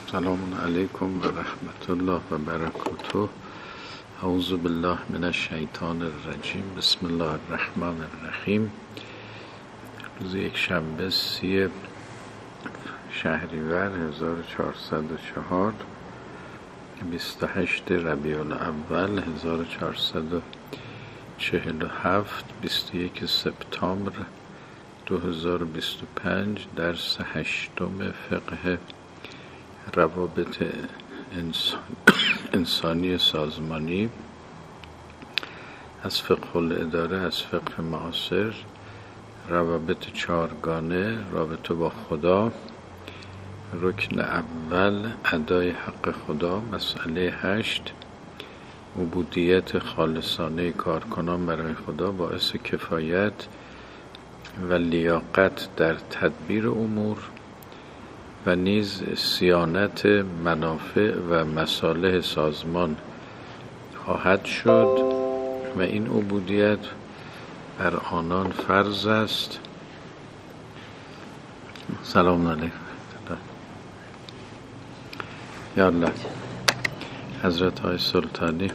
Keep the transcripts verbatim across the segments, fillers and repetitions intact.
سلام علیکم و رحمت الله و برکاته. اعوذ بالله من الشیطان الرجیم. بسم الله الرحمن الرحیم. روز یک شنبه سی شهریور هزار و چهارصد و چهار، بیست و هشت ربیع الاول هزار و چهارصد و چهل و هفت، بیست و یک سپتامبر دو هزار و بیست و پنج. درس هشتم فقه روابط انسان انسانی سازمانی از فقه الاداره، از فقه معاصر. روابط چهارگانه، رابطه با خدا. رکن اول ادای حق خدا. مسئله هشت عبودیت خالصانه کارکنان برای خدا باعث کفایت و لیاقت در تدبیر امور و نیز صیانت منافع و مصالح سازمان خواهد شد و این عبودیت بر آنان فرض است. سلام علیکم. یا الله. حضرت های سلطانی.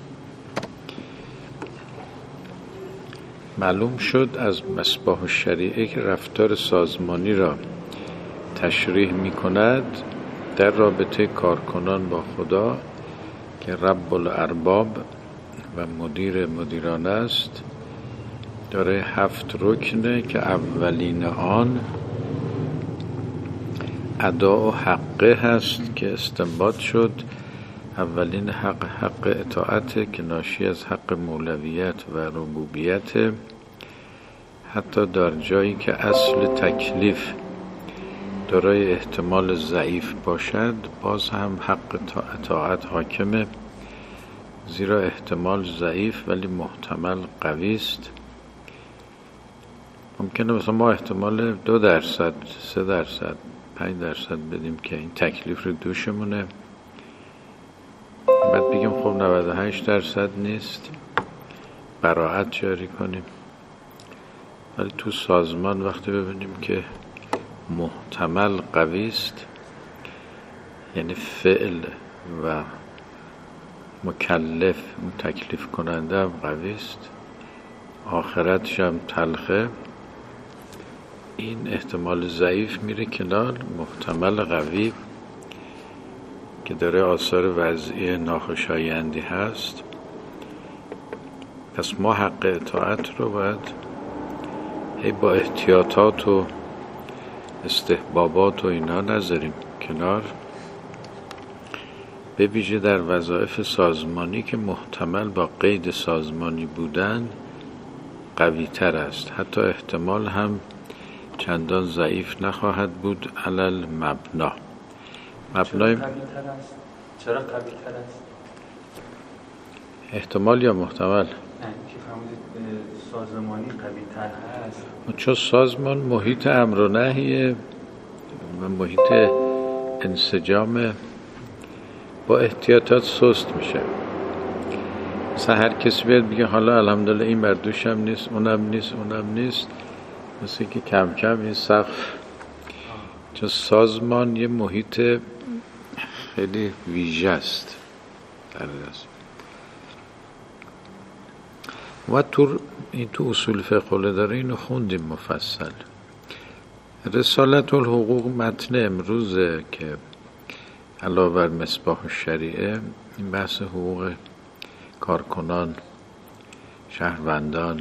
معلوم شد از مصباح الشریعه که رفتار سازمانی را تشریح می کند در رابطه کارکنان با خدا که رب الارباب و مدیر مدیران است، داره هفت رکنه که اولین آن ادا و حقه هست که استنباط شد. اولین حق حق اطاعت که ناشی از حق مولویت و ربوبیت، حتی در جایی که اصل تکلیف دارای احتمال ضعیف باشد باز هم حق اطاعت حاکمه، زیرا احتمال ضعیف ولی محتمل قوی است. ممکنه مثلا ما احتمال دو درصد، سه درصد، پنج درصد بدیم که این تکلیف رو دوشمونه، بعد بگیم خب نود و هشت درصد نیست، براعت جاری کنیم. ولی تو سازمان وقتی ببینیم که محتمل قوی است، یعنی فعل و مکلف تکلیف کننده هم قوی است، آخرتش هم تلخه، این احتمال ضعیف میره کنار، محتمل قوی که داره آثار وضعی ناخوشایندی هست. پس ما حق اطاعت رو باید هی با احتیاطات و استحبابات و اینا نذاریم کنار، به ویژه در وظایف سازمانی که محتمل با قید سازمانی بودن قوی تر است. حتی احتمال هم چندان ضعیف نخواهد بود. علل مبنا مبنای چرا قوی تر است؟ احتمال یا محتمل؟ سازمانی قوی تر هست چون سازمان محیط امر و نهیه و محیط انسجام، با احتیاطات سست میشه. مثلا هر کسی بیاد بگه حالا الحمدلله این بردوش هم نیست، اونم نیست، اونم نیست، مثل که کم کم این سقف، چون سازمان یه محیط خیلی ویژه است در دست. و تو این تو اصول فقه الاداره اینو خوندیم مفصل. رسالت الحقوق متن امروزه که علاوه بر مصباح الشریعه این بحث حقوق کارکنان، شهروندان.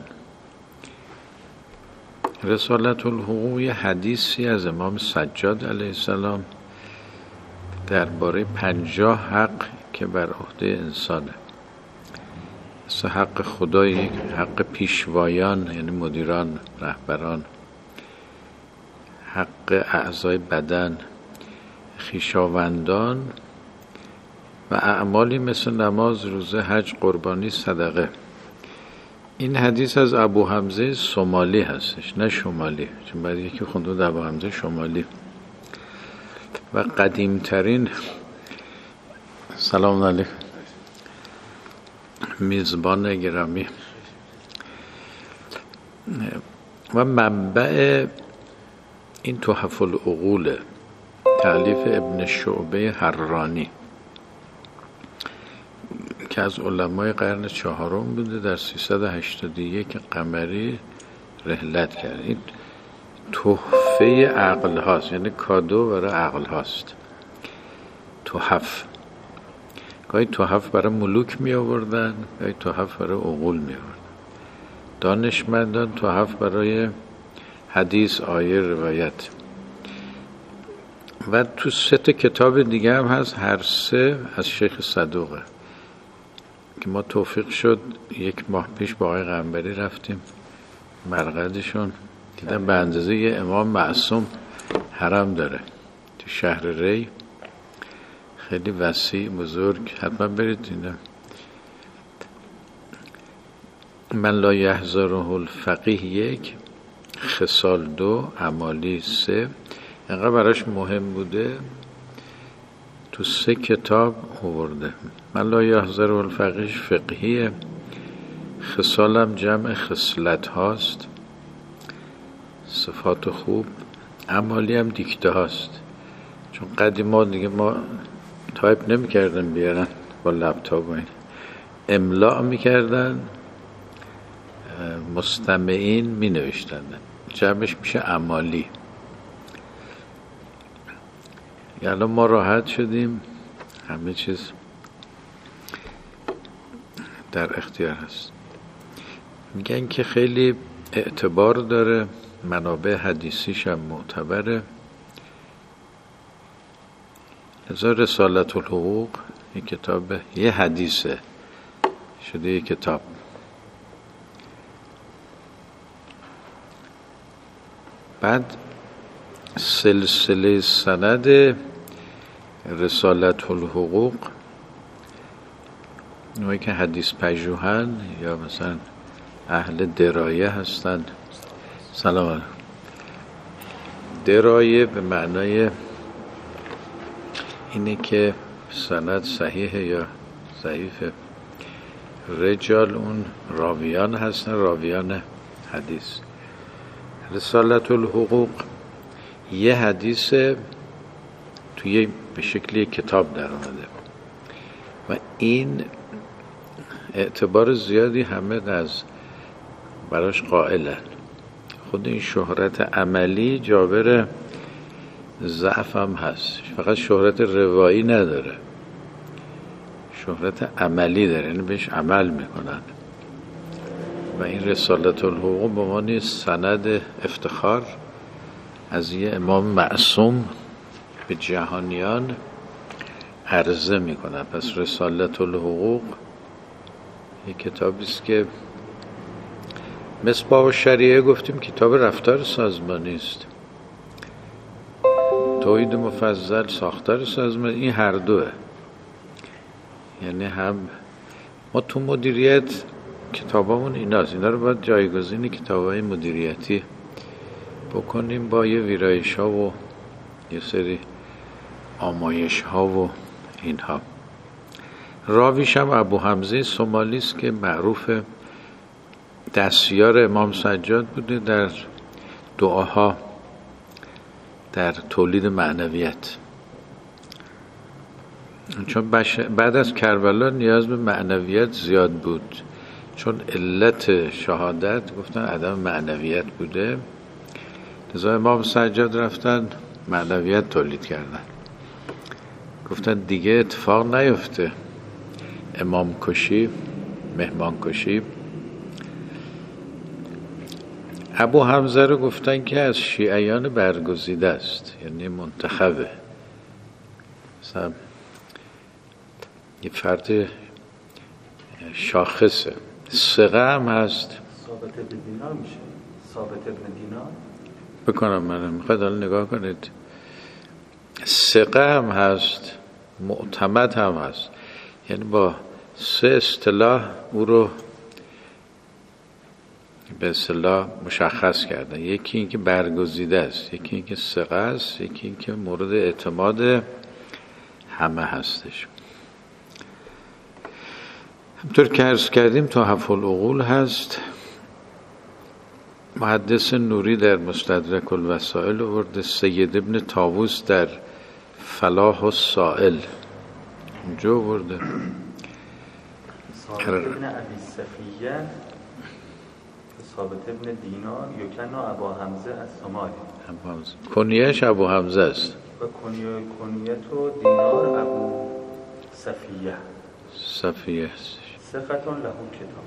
رسالت الحقوق یه حدیثی از امام سجاد علیه السلام درباره پنجاه حق که بر عهده انسانه. مثل حق خدا، یک حق پیشوایان یعنی مدیران، رهبران، حق اعضای بدن، خویشاوندان و اعمالی مثل نماز، روزه، حج، قربانی، صدقه. این حدیث از ابو حمزه سومالی هستش، نه شمالی، چون بعد یکی خونده ابو حمزه شمالی. و قدیمترین، سلام علیکم، میزبان گرامی، و منبع این تحف العقوله تألیف ابن شعبه حرانی که از علمای قرن چهارم بوده، در سیصد و هشتاد و یک قمری رحلت کرد. این تحفه عقل هاست، یعنی کادو برای عقل هاست. تحف گاهی تحف برای ملوک می آوردن، گاهی تحف برای عقول می آوردن. دانشمندان تحف برای حدیث، آیه، روایت. و تو سه تا کتاب دیگه هم هست، هر سه از شیخ صدوقه که ما توفیق شد یک ماه پیش با آقای قنبری رفتیم مرقدشون، دیدم به اندازه یه امام معصوم حرم داره تو شهر ری، خیلی وسیع بزرگ، حتما برید دیدم. من لا یحضره الفقیه یک، خصال دو، اعمالی سه، اینقدر براش مهم بوده تو سه کتاب آورده. من لا یحضره الفقیه فقهیه، خصالم جمع خصلت هاست، صفات خوب، اعمالی هم دیکته هاست، چون قدیما دیگه ما تایپ نمی کردن بیارن با لپتاپ و این، املاء می کردن، مستمعین می نوشتن، جمعش میشه اعمالی. یعنی ما راحت شدیم، همه چیز در اختیار هست. میگن که خیلی اعتبار داره، منابع حدیثیش هم معتبره. لذا رسالت الحقوق یک کتاب، یه حدیثه شده یک کتاب. بعد سلسله سند رسالت الحقوق، اونایی که حدیث پژوهن یا مثلا اهل درایه هستن، سلام علیکم، درایه به معنای اینه که سند صحیحه یا ضعیفه. رجال اون راویان هستن، راویان حدیث. رسالت الحقوق یه حدیث توی به شکلی کتاب در آمده و این اعتبار زیادی همه از براش قائلن. خود این شهرت عملی جابر ضعف هم هست، فقط شهرت روایی نداره، شهرت عملی داره، یعنی بهش عمل میکنن. و این رسالت الحقوق به عنوان سند افتخار از یه امام معصوم به جهانیان عرضه میکنن. پس رسالت الحقوق یک کتابی است که مصباح الشریعه گفتیم کتاب رفتار سازمانی است، توحید مفضل ساختار سازمانی، این هر دوه. یعنی هم ما تو مدیریت کتابامون ایناست، اینا رو باید جایگزین کتابای مدیریتی بکنیم با یه ویرایش ها و یه سری آمایش ها و اینها. راویش هم ابو حمزه سومالی است که معروف دستیار امام سجاد بوده در دعاها در تولید معنویت، چون بعد از کربلا نیاز به معنویت زیاد بود، چون علت شهادت گفتن عدم معنویت بوده. لذا امام سجاد رفتن معنویت تولید کردن، گفتن دیگه اتفاق نیفته امام کشی، مهمان کشی. ابو حمزه رو گفتن که از شیعیان برگزیده است، یعنی منتخبه، مثلا یه فرد شاخصه. ثقه هم هست. ثابت ابن دینار میشه، ثابت ابن دینار بکنم منم میخواید حالا نگاه کنید. ثقه هم هست، معتمد هم هست، یعنی با سه اصطلاح او رو به اصطلاح مشخص کردن. یکی این که برگزیده است، یکی این که ثقه است، یکی این که مورد اعتماد همه هستش. همطور که عرض کردیم تحف العقول هست. محدث نوری در مستدرک الوسائل آورده، سید ابن طاووس در فلاح السائل اونجا برده ثابت ابن ابی صفیه ثابت ابن دینار یکنا ابا حمزه از سمالی. کنیهش ابو حمزه است و کنیه کنیت و دینار ابو صفیه صفیه است. صفتون له کتاب.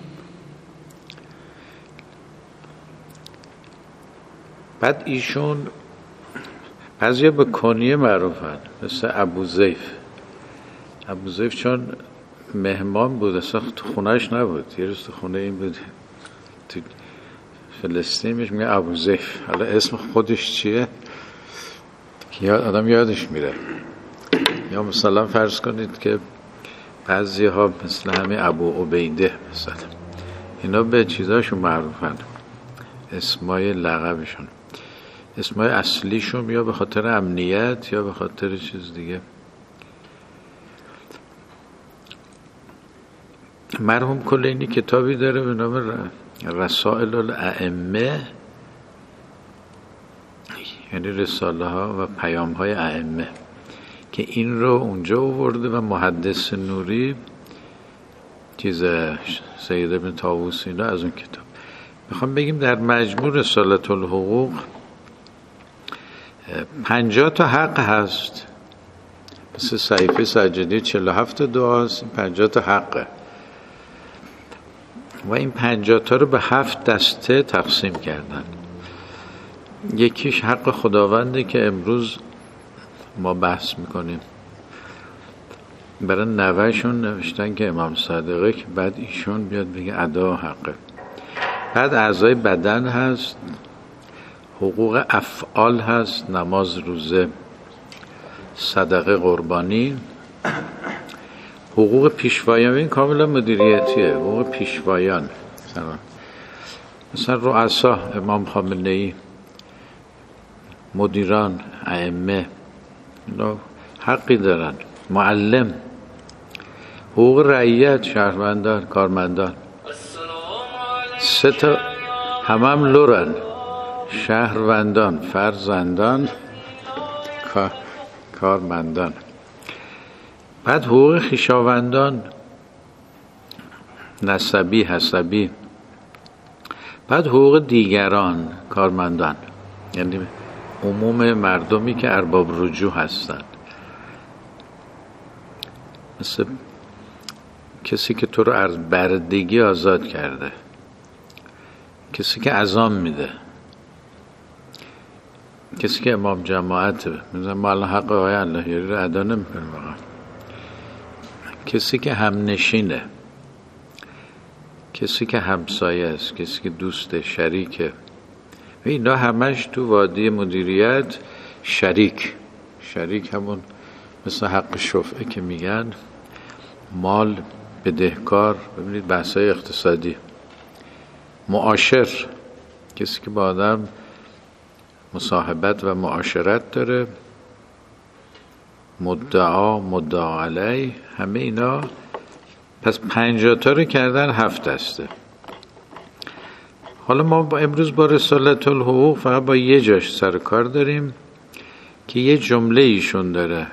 بعد ایشون بعضیا به کنیه معروفن، مثل ابو زیف. ابو زیف چون مهمان بود، اصلا تو خونهش نبود، یه روز تو خونه این بود تو فلسطین، بهش میگه ابو زیف. حالا اسم خودش چیه که یاد آدم یادش میره. یا مثلا فرض کنید که بعضی ها مثل همه ابو عبیده مثلا، اینا به چیزاشون معروفن، اسمای لقبشون. اسمای اصلیشون یا به خاطر امنیت یا به خاطر چیز دیگه. مرحوم کلینی کتابی داره به نام رسائل الائمه، یعنی رساله ها و پیام های ائمه، که این رو اونجا آورده و محدث نوری چیز سید ابن طاووس اینا از اون کتاب. میخوام بگیم در مجموع رساله الحقوق پنجاه تا حق هست، مثل صحیفه سجادی چهل و هفت دعاست، پنجاه تا حقه و این پنجاه تا رو به هفت دسته تقسیم کردن. یکیش حق خداونده که امروز ما بحث میکنیم، برای نوهشون نوشتن که امام صادقه که بعد ایشون بیاد بگه ادا حقه. بعد اعضای بدن هست، حقوق افعال هست، نماز، روزه، صدقه، قربانی. حقوق پیشوایان، این کاملا مدیریتیه، حقوق پیشوایان مثلا رؤسا، امام خامنه‌ای، مدیران، ائمه، اینا حقی دارن. معلم، حقوق رعیت، شهروندان، کارمندان، سه تا همه هم لورن، شهروندان، فرزندان، کار، کارمندان. بعد حقوق خویشاوندان، نسبی، حسبی. بعد حقوق دیگران، کارمندان، یعنی عموم مردمی که ارباب رجوع هستن، مثل کسی که تو رو از بردگی آزاد کرده، کسی که اذان میده، کسی که امام جماعته. مثلا ما الان حق آقای اللهیاری رو ادا نمی‌کنیم واقعا. کسی که هم نشینه، کسی که همسایه است، کسی که دوست، شریکه. و اینا همش تو وادی مدیریت شریک. شریک همون مثل حق شفعه که میگن، مال، بدهکار. ببینید بحثای اقتصادی. معاشر، کسی که با آدم مصاحبت و معاشرت داره. مدعا، مدعا علیه، همه اینا. پس پنجاه تا رو کردن هفت دسته. حالا ما با امروز با رساله الحقوق فقط با یه جاش سر کار داریم که یه جمله ایشون داره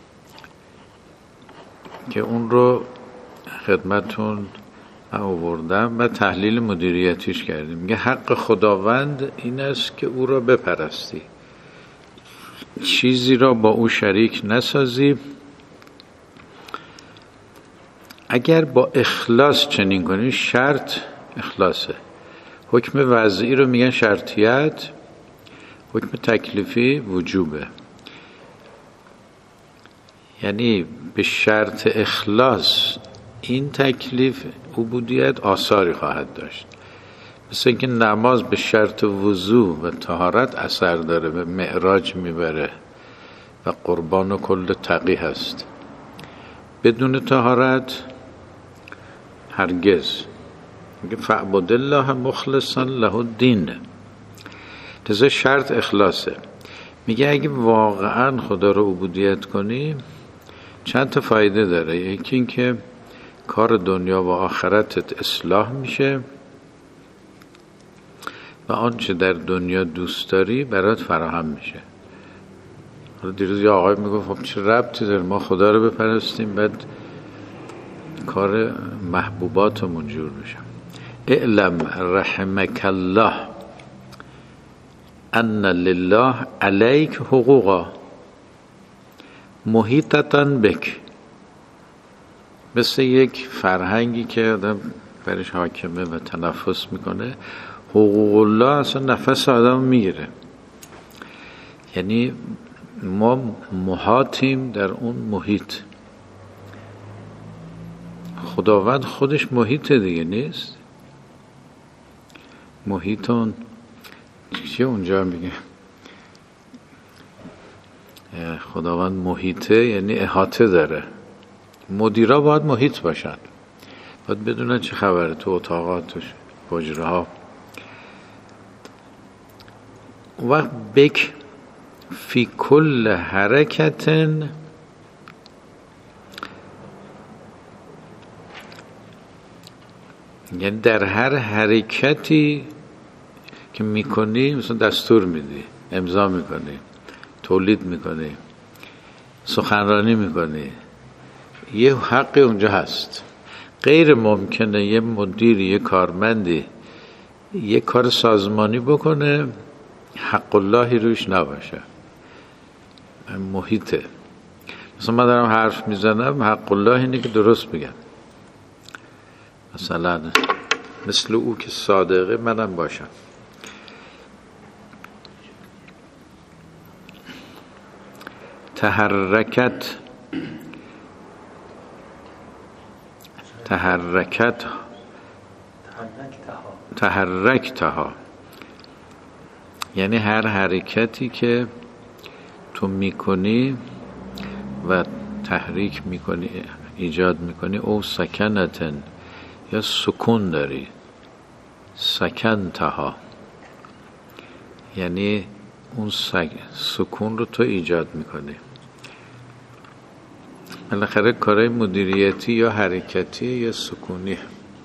که اون رو خدمتون آوردم و تحلیل مدیریتیش کردیم. میگه حق خداوند این است که او را بپرستی، چیزی را با او شریک نسازی. اگر با اخلاص چنین کنی، شرط اخلاصه. حکم وضعی رو میگن شرطیت، حکم تکلیفی وجوبه. یعنی به شرط اخلاص این تکلیف عبودیت آثاری خواهد داشت. مثل اینکه نماز به شرط وضو و طهارت اثر داره، به معراج میبره و قربان و کل تقی هست. بدون طهارت هرگز. میگه فعبد الله مخلصا له الدین. لذا شرط اخلاصه. میگه اگه واقعا خدا رو عبودیت کنی چند تا فایده داره. یکی این که کار دنیا و آخرتت اصلاح میشه و آنچه در دنیا دوست داری برات فراهم میشه. دیروز یه آقای میگفت خب چه ربطی داره ما خدا رو بپرستیم بعد کار محبوباتمون جور بشه. اعلم رحمک الله ان لله علیک حقوقا محیطتن بک. مثل یک فرهنگی که آدم برش حاکمه و تنفس میکنه، حقوق الله اصلا نفس آدم میگیره. یعنی ما محاطیم در اون محیط. خداوند خودش محیط دیگه نیست؟ محیطون چی اونجا میگه؟ خداوند محیطه یعنی احاطه داره. مدیرا باید محیط باشن، باید بدونن چه خبره تو اتاقات، تو حجره ها. وقت بک فی کل حرکت، یعنی در هر حرکتی که میکنی، مثلا دستور میدی، امضا میکنی، تولید میکنی، سخنرانی میکنی، یه حقی اونجا هست. غیر ممکنه یه مدیر، یه کارمندی یه کار سازمانی بکنه حق اللهی روش نباشه. محیطه. مثلا من دارم حرف میزنم، حق الله اینه که درست بگم. مثلا مثل او که صادقه منم باشم. تحرکت تحرکت تحرکتها، یعنی هر حرکتی که تو میکنی و تحریک میکنی، ایجاد میکنی، او سکنتن یا سکون داری. سکنتها یعنی اون سک... سکون رو تو ایجاد میکنی. بالاخره کارهای مدیریتی یا حرکتی یا سکونی.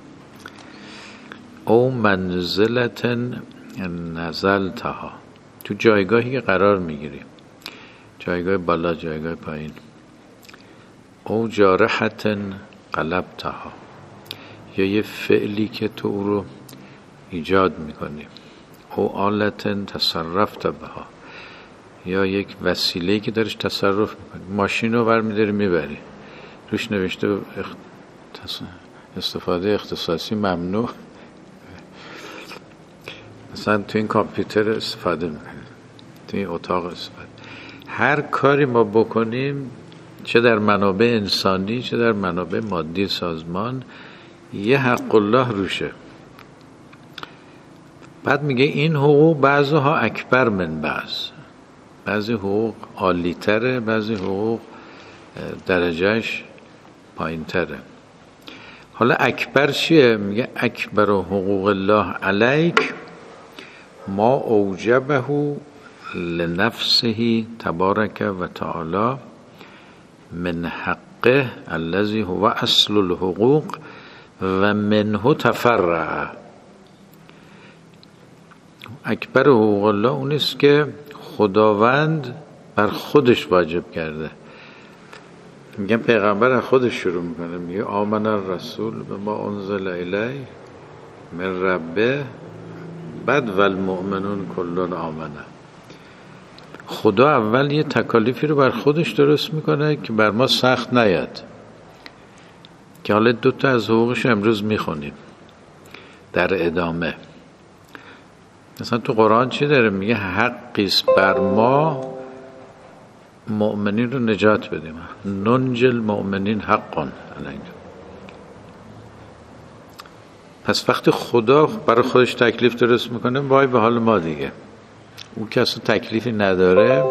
او منزلتن نزلتها، تو جایگاهی که قرار میگیری، جایگاه بالا، جایگاه پایین. او جارحتن قلبتها، یا یه فعلی که تو او رو ایجاد میکنی. او آلتن تصرفت بها، یا یک وسیله‌ای که دارش تصرف میکنی. ماشین رو برمیداری میبری، روش نوشته استفاده اختصاصی ممنوع، مثلا تو این کامپیوتر استفاده میکنی، تو این اتاق استفاده. هر کاری ما بکنیم، چه در منابع انسانی چه در منابع مادی سازمان، یه حق الله روشه. بعد میگه این حقوق بعضها اکبر من بعض، بعضی حقوق عالی تره، بعضی حقوق درجهش پایین تره. حالا اکبر چیه؟ میگه اکبر حقوق الله علیک ما اوجبه لنفسه تبارک و تعالی من حقه الذي هو اصل الحقوق و منه تفرع. اکبر حقوق الله اونیست که خداوند بر خودش واجب کرده. میگن پیغمبر از خودش شروع میکنه، میگه آمن الرسول بما انزل الیه من ربه، بعد والمؤمنون کلون آمنه. خدا اول یه تکالیفی رو بر خودش درست میکنه که بر ما سخت نیاد، که حالا دوتا از حقوقش امروز میخونیم در ادامه. مثلا تو قرآن چی داره؟ میگه حقیست بر ما مؤمنین رو نجات بدیم، ننجل مؤمنین حقا. پس وقتی خدا برای خودش تکلیف درست میکنه، وای به حال ما دیگه. اون که اصلا تکلیفی نداره.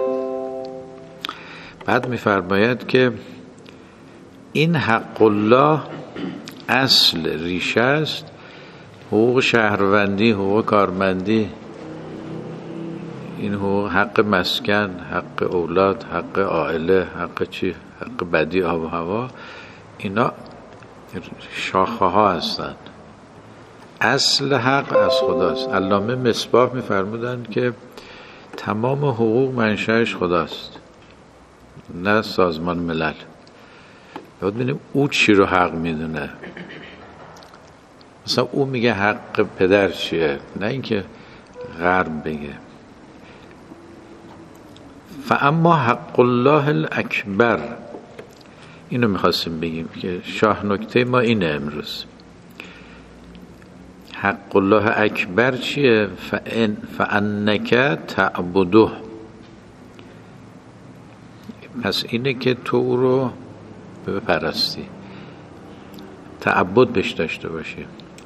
بعد میفرماید که این حق الله اصل ریشه است. حقوق شهروندی، حقوق کارمندی، این حقوق، حق مسکن، حق اولاد، حق عائله، حق چی، حق بدی آب و هوا، اینا شاخه ها هستند. اصل حق از خداست. علامه مصباح میفرمودند که تمام حقوق منشأش خداست. نه سازمان ملل. باید ببینیم او چی رو حق میدونه. مثلا او میگه حق پدر چیه، نه اینکه غرب بگه. فاما حق الله الاکبر، اینو میخواستیم بگیم که شاه نکته ما اینه امروز. حق الله اکبر چیه؟ فان فانک تعبده، پس اینه که تو او رو بپرستی، تعبد بهش داشته باشی،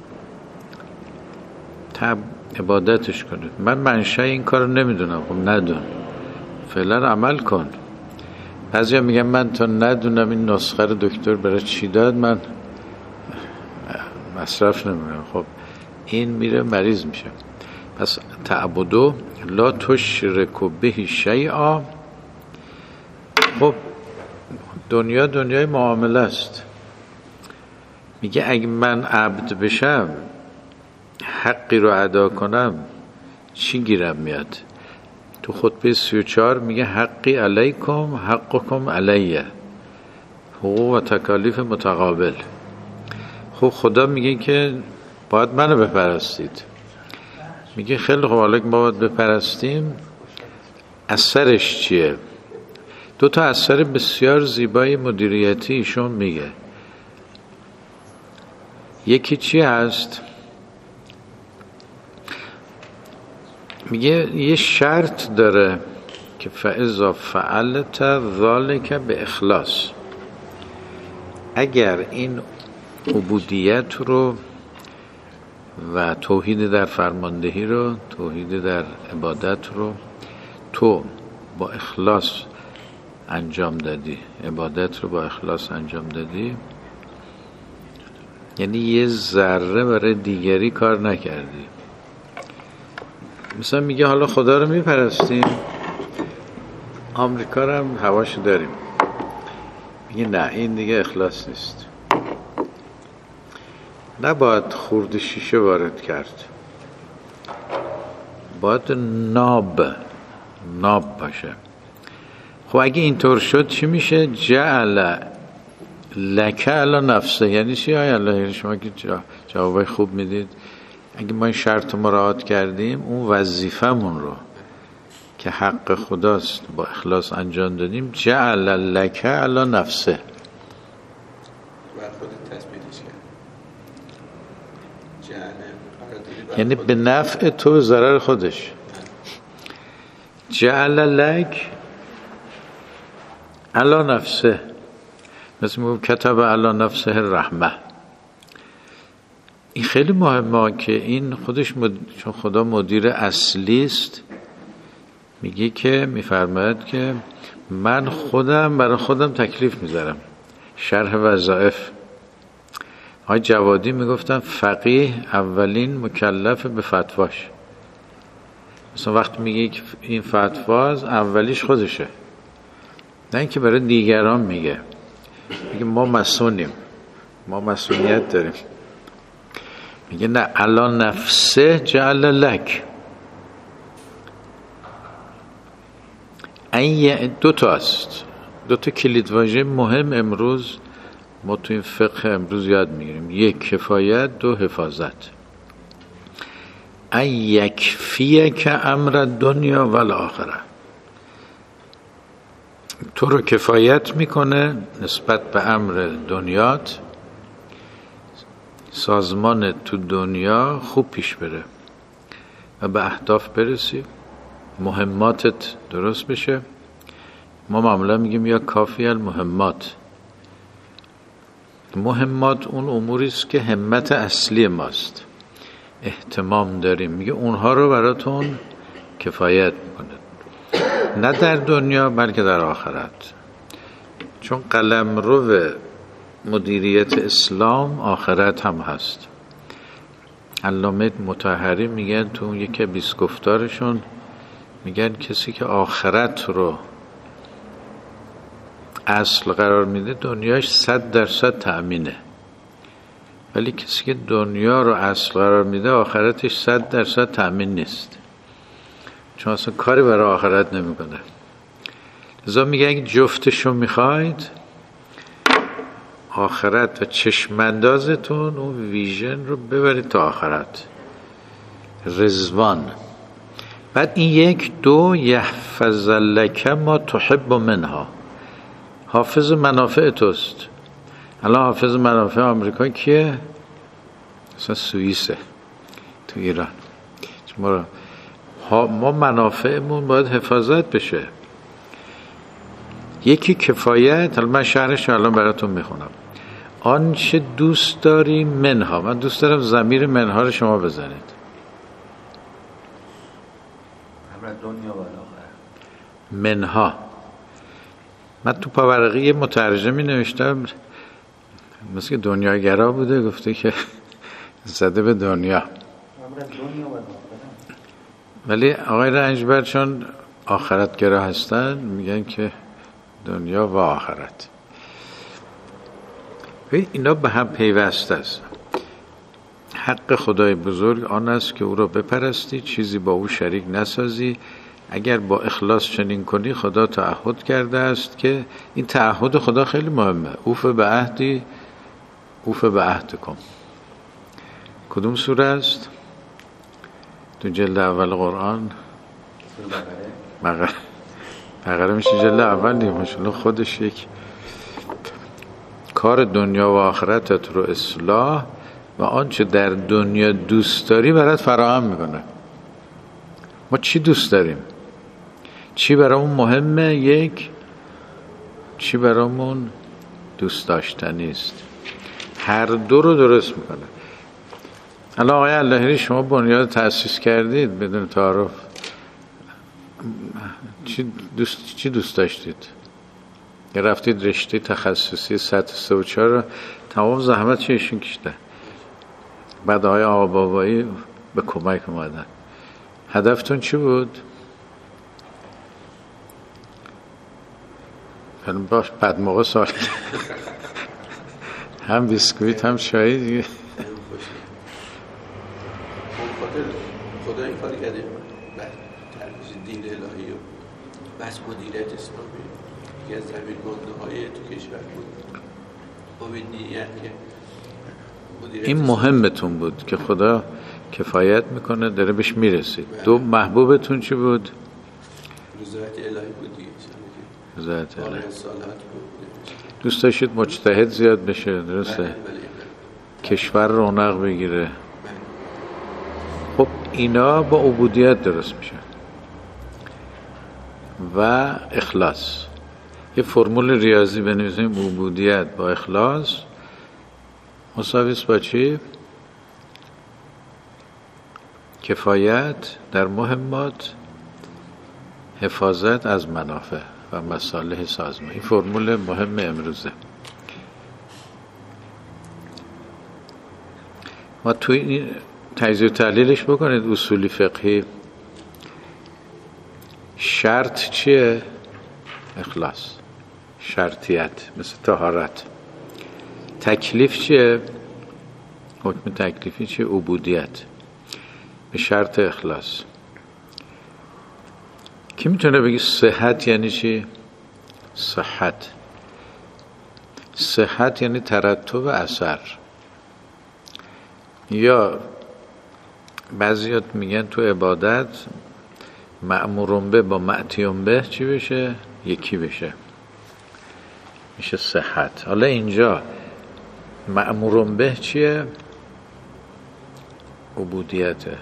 تعب عبادتش کنی. من منشأ این کار رو نمیدونم. خب ندون، فعلا عمل کن. بعضیا میگن من تا ندونم این نسخه رو دکتر برای چی داد من مصرف نمیکنم. خب این میره مریض میشه. پس تعبدو لا تشرک به شیئا. خب دنیا دنیای معامله است. میگه اگه من عبد بشم، حقی رو ادا کنم، چی گیرم میاد؟ تو خطبه سی و چهار میگه حقی علیکم حقکم علیه، حقوق و تکالیف متقابل. خب خدا میگه که باید منو بپرستید. میگه خیلی خب، حالا که ما باید بپرستیم، اثرش چیه؟ دو تا اثر بسیار زیبای مدیریتی ایشون میگه. یکی چی هست؟ میگه یه شرط داره که فاذا فعلت ذلک به اخلاص، اگر این عبودیت رو و توحید در فرماندهی رو، توحید در عبادت رو تو با اخلاص انجام دادی، عبادت رو با اخلاص انجام دادی، یعنی یه ذره برای دیگری کار نکردی. مثلا میگه حالا خدا رو میپرستیم، آمریکا رو هم هواشو داریم، میگه نه این دیگه اخلاص نیست، نباید خورد شیشه وارد کرد، باید ناب ناب باشه. خب اگه اینطور شد چی میشه؟ جعل لکه علی نفسه. یعنی چی؟ آیا الله شما که جوابای خوب میدید. اگه ما این شرط مراعات کردیم، اون وظیفمون رو که حق خداست با اخلاص انجام دادیم، جعل لکه علی نفسه، یعنی به نفع تو ضرر خودش. جعل لک علی نفسه، مثل میگم کتب علی نفسه الرحمه. این خیلی مهمه که این خودش مد... چون خدا مدیر اصلی است، میگه که میفرماید که من خودم برای خودم تکلیف میذارم. شرح وظایف آقای جوادی میگفتن فقیه اولین مکلف به فتواش. مثلا وقتی میگه که این فتواز اولیش خودشه، نه اینکه برای دیگران میگه. میگه ما مسئولیم، ما مسئولیت داریم. میگه نه، علا نفسه جعل لک. این دو تا است، دو تا کلیدواژه مهم امروز ما تو این فقه امروز یاد میگیریم. یک کفایت، دو حفاظت. این یکفیه که امر دنیا و الاخره، تو رو کفایت میکنه نسبت به امر دنیات، سازمان تو دنیا خوب پیش بره و به اهداف برسی، مهماتت درست بشه. ما معمولا میگیم یا کافی المهمات. مهمات اون اموری است که همت اصلی ماست، اهتمام داریم، میگه اونها رو براتون کفایت میکنه، نه در دنیا بلکه در آخرت. چون قلمرو مدیریت اسلام آخرت هم هست. علامه مطهری میگن تو اون یکی بیست گفتارشون، میگن کسی که آخرت رو اصل قرار میده دنیاش صد درصد تأمینه، ولی کسی که دنیا رو اصل قرار میده آخرتش صد درصد تأمین نیست، چون اصلا کاری برای آخرت نمیکنه. ازا میگه اگه جفتشو میخواید، آخرت و چشماندازتون اون ویژن رو ببرید تا آخرت. رضوان. بعد این یک دو یحفظ لک ما تحب منها، حافظ منافع توست. الان حافظ منافع آمریکا کیه؟ مثلا سوئیسه تو ایران. ما ما منافعمون باید حفاظت بشه. یکی کفایت. حالا من شرحش الان براتون میخونم. آنچه دوست داری منها، من دوست دارم ضمیر منها رو شما بزنید. منها. من تو پاورقی یه مترجمی نوشتم مثل که دنیاگرا بوده، گفته که زده به دنیا، ولی آقای رنجبر چون آخرتگرا هستن میگن که دنیا و آخرت. اینا به هم پیوسته است. حق خدای بزرگ آن است که او را بپرستی، چیزی با او شریک نسازی. اگر با اخلاص چنین کنی خدا تعهد کرده است که این تعهد خدا خیلی مهمه. اوف به عهدی اوف به عهدکم. کدوم سوره است؟ تو جلد اول قرآن بقره. بقره میشه جلد اول دیگه. ماشاءالله خودش یک کار دنیا و آخرتت رو اصلاح و آنچه در دنیا دوست داری برات فراهم میکنه. ما چی دوست داریم؟ چی برامون مهمه؟ یک، چی برامون دوست داشتنی است. هر دو رو درست میکنه. الان آقای اللهیری شما بنیاد تأسیس کردید بدون تعارف، چی دوست چی دوست داشتید؟ رفتید رشته تخصصی سطح سه و چهار رو تمام زحمت چه ایشون کشیده، بعد آقای آقا بابایی به کمک اومدن. هدفتون چی بود؟ باش بعد موقع سال هم بیسکویت هم چای دیگه. خدا این کاری کرده بعد ترویج دین الهی و بس مدیریت اسلامی که از زمین گنده های تو کشور بود با نیت که این مهمتون بود که خدا کفایت میکنه داره بهش میرسید. دو محبوبتون چی بود؟ رضایت الهی بود دیگه. رضایت الهی. دوست داشتید مجتهد زیاد بشه، درسته؟ بله بله. کشور رونق بگیره. خب اینا با عبودیت درست میشه و اخلاص. یه فرمول ریاضی بنویسیم: عبودیت با اخلاص مساوی با چی؟ کفایت در مهمات، حفاظت از منافع و مصالح سازمان. این فرمول مهم امروزه. ما توی این تجزیه و تحلیلش بکنید. اصولی فقهی شرط چیه؟ اخلاص. شرطیت مثل طهارت. تکلیف چیه؟ حکم تکلیفی چیه؟ عبودیت به شرط اخلاص. کی میتونه بگی صحت یعنی چی؟ صحت صحت یعنی ترتب اثر. یا بعضیات میگن تو عبادت مأمورون به با معتیون به چی بشه؟ یکی بشه، میشه صحت. حالا اینجا مأمورون به چیه؟ عبودیته.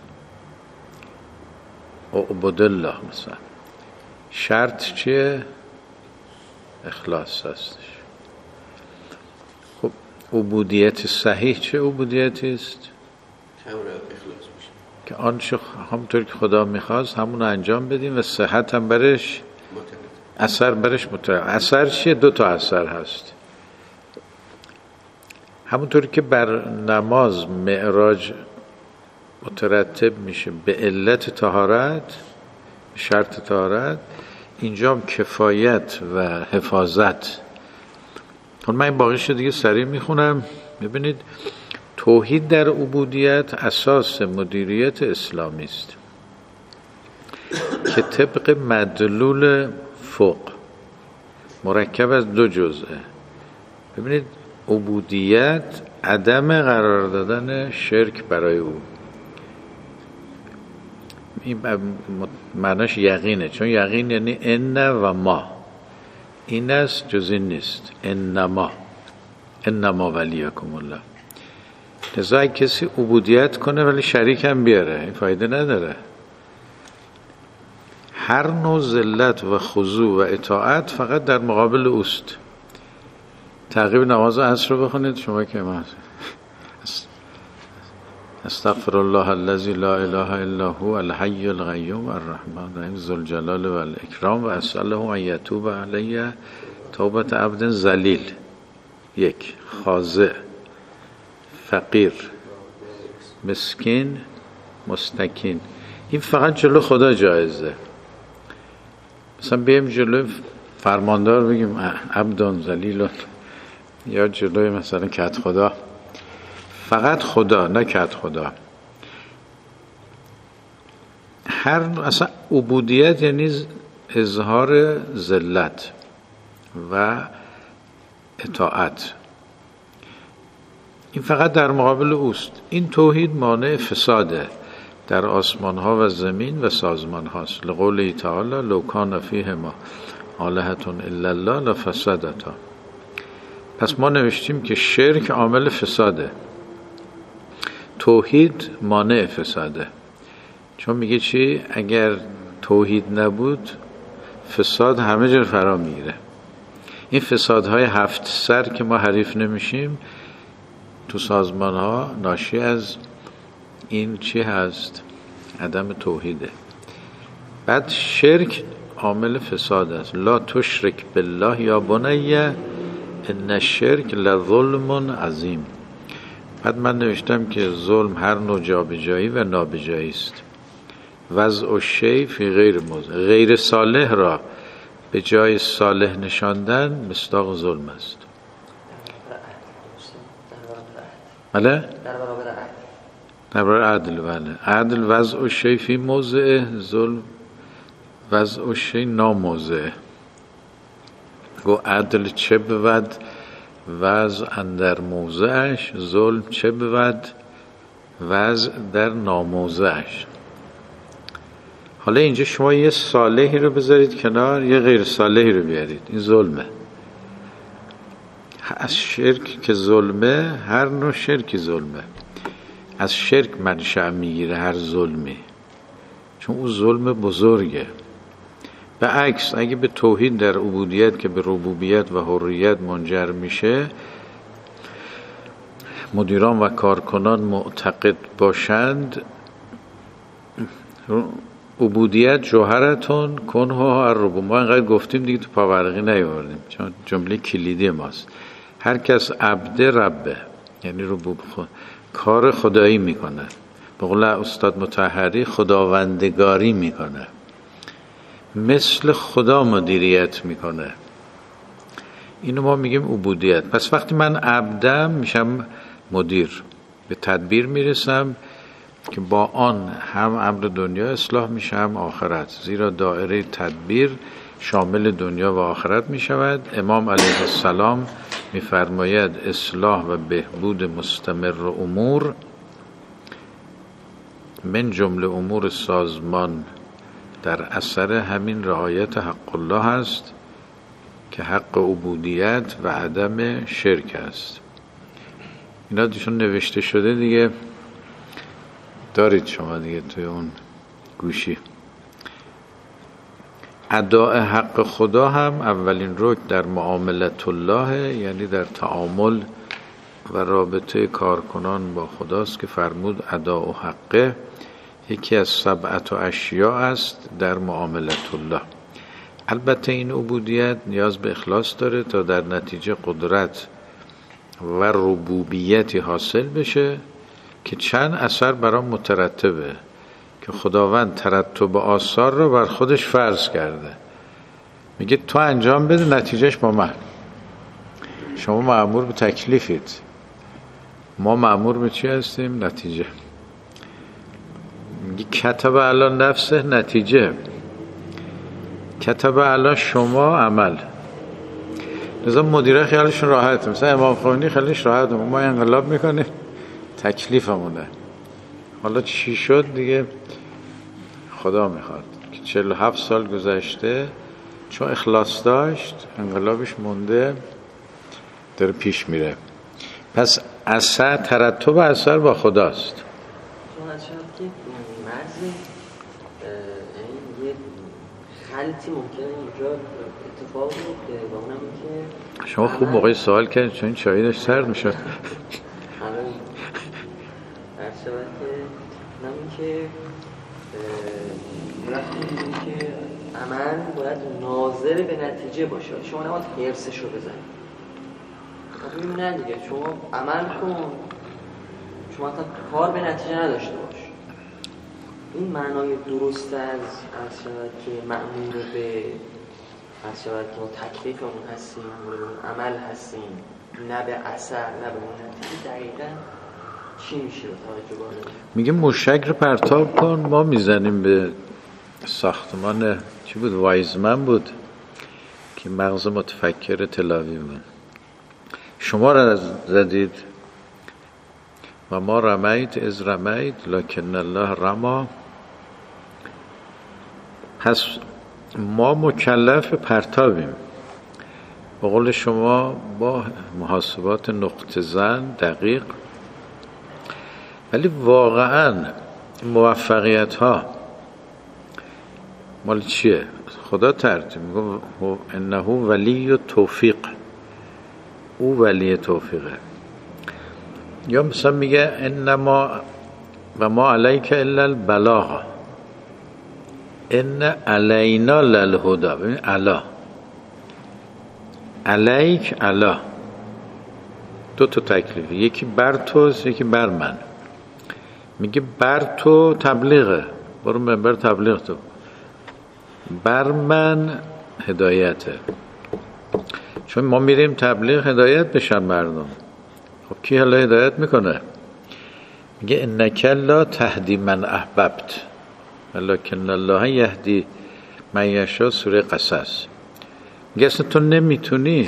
عبود الله مثلا. شرط چیه؟ اخلاص هستش. خب عبودیت صحیح چه عبودیتی است؟ که آنچه همونطور که خدا میخواست همون انجام بدیم و صحت هم برش اثر برش مترتب. اثر چیه؟ دو تا اثر هست. همونطور که بر نماز معراج مترتب میشه به علت طهارت، شرط طهارت، اینجا هم کفایت و حفاظت. من این باقیش دیگه سریع میخونم. ببینید توحید در عبودیت اساس مدیریت اسلامی است که طبق مدلول فقه مرکب از دو جزئه. ببینید عبودیت عدم قرار دادن شرک برای او، این معناش یقینه، چون یقین یعنی ان و ما، این است جز این نیست، انما انما ولیکم الله. لذا اگه کسی عبودیت کنه ولی شریک هم بیاره این فایده نداره. هر نوع ذلت و خضوع و اطاعت فقط در مقابل اوست. تعقیب نماز عصر رو بخونید شما که ما استغفر الله الذی لا اله الا هو الحی القیوم الرحمن الرحیم ذو الجلال و الاکرام و اسأله ان یتوب علی توبة عبد ذلیل. یک، خاضع، فقیر، مسکین، مستکین. این فقط جلو خدا جایزه. مثلا بیم جلو فرماندار بگیم عبدان ذلیل، یا جلوی مثلا کت خدا، فقط خدا نه کت خدا. هر اصلا عبودیت یعنی اظهار ذلت و اطاعت، این فقط در مقابل اوست. این توحید مانع فساده در آسمان ها و زمین و سازمان هاست. لقوله تعالی لو کان فیهما آلهة الا الله لفسدتا. پس ما نوشتیم که شرک عامل فساده، توحید مانع فساده. چون میگه چی؟ اگر توحید نبود فساد همه جا فرا میگیره. این فسادهای هفت سر که ما حریف نمیشیم تو سازمان ها ناشی از این چی هست؟ عدم توحیده. بعد شرک عامل فساد است. لا تشرک بالله یا بنی ان الشرک لظلم عظیم. بعد من نوشتم که ظلم هر نوع جابجایی و نابجایی است. وضع الشیء فی غیر موضع، غیر صالح را به جای صالح نشاندن مصداق ظلم است. بله؟ در برابر عدل. بله، عدل وضع الشیء فی موضع، ظلم وضع الشیء ناموضع. گو عدل چه بود وضع اندر موضعش، ظلم چه بود وضع در ناموضعش. حالا اینجا شما یه صالحی رو بذارید کنار، یه غیر صالحی رو بیارید، این ظلمه. از شرک که ظلمه، هر نوع شرکی ظلمه. از شرک منشأ میگیره هر ظلمی، چون او ظلم بزرگه. به عکس اگه به توحید در عبودیت که به ربوبیت و حریت منجر میشه مدیران و کارکنان معتقد باشند عبودیت جوهرتون کنها الربوب. ما اینقدر گفتیم دیگه تو پاورقی نیاوردیم چون جمله کلیدی ماست. هر کس عبد ربه، یعنی ربوب خود کار خدایی میکنه. به قول استاد مطهری خداوندگاری میکنه، مثل خدا مدیریت میکنه. اینو ما میگیم عبودیت. پس وقتی من عبدم میشم مدیر، به تدبیر میرسم که با آن هم امر دنیا اصلاح میشه هم آخرت، زیرا دایره تدبیر شامل دنیا و آخرت میشود. امام علیه السلام میفرماید اصلاح و بهبود مستمر امور من جمله امور سازمان در اثر همین رعایت حق الله است که حق عبودیت و عدم شرک است. اینا دیشون نوشته شده دیگه، دارید شما دیگه توی اون گوشی. اداء حق خدا هم اولین رکن در معاملت الله، یعنی در تعامل و رابطه کارکنان با خداست که فرمود اداء حقه یکی از سبعت و اشیاء است در معاملت الله. البته این عبودیت نیاز به اخلاص داره تا در نتیجه قدرت و ربوبیتی حاصل بشه که چند اثر برام مترتبه که خداوند ترتب آثار رو بر خودش فرض کرده. میگه تو انجام بده، نتیجهش با من. شما مأمور به تکلیفید، ما مأمور به چی هستیم؟ نتیجه. میگه کتب علی نفسه، نتیجه. کتب علی شما، عمل. لذا مدیره خیالشون راحته. مثلا امام خمینی خیالش راحته، ما انقلاب میکنیم تکلیفمونه. حالا چی شد دیگه خدا میخواد. که چهل و هفت سال گذشته چون اخلاص داشت انقلابش مونده داره پیش میره. پس اثر ترتب اثر با خداست. چون از شاید که مرزی یه خلطی ممکنه اینجا اتفاق بیفته با اونم که شما خوب موقعی سوال کردید چون این چایی داشت سرد میشد. الان هر شود که اونم که وقتی میدونی که عمل باید ناظر به نتیجه باشه، شما نباید حرصش رو بزنید. خب نه دیگه شما عمل کن، شما تا کار به نتیجه نداشته باش. این معنای درست از از شود که مأمور به از شود که ما تکلیفمون هستیم، مأمور به اون عمل هستیم، نه به اثر نه به اون نتیجه. دقیقا چی میشه به توجه باید؟ میگه موشک رو پرتاب کن، ما میزنیم به ساختمان چی بود؟ وایزمن بود که مغز متفکر تلاوی بود. شما را زدید و ما رمیت از رمیت لکن الله رما. پس ما مکلف پرتابیم به قول شما با محاسبات نقطه زن دقیق، ولی واقعا موفقیت ها مال چیه؟ خدا ترتیب میگه انه ولی و توفیق، او ولی توفیقه. یا مثلا میگه انما و ما علیک الا البلاغ ان علینا للهدی. ببین علا علیک علا دو تا تکلیفه، یکی بر توست یکی بر من. میگه بر تو تبلیغه، برو منبر تبلیغ تو، بر من هدایته. چون ما میریم تبلیغ هدایت بشن مردم. خب کی حالا هدایت میکنه؟ میگه انک لا تهدی من احببت ولکن الله یهدی من یشاء. سوره قصص. میگه اصلا تو نمیتونی.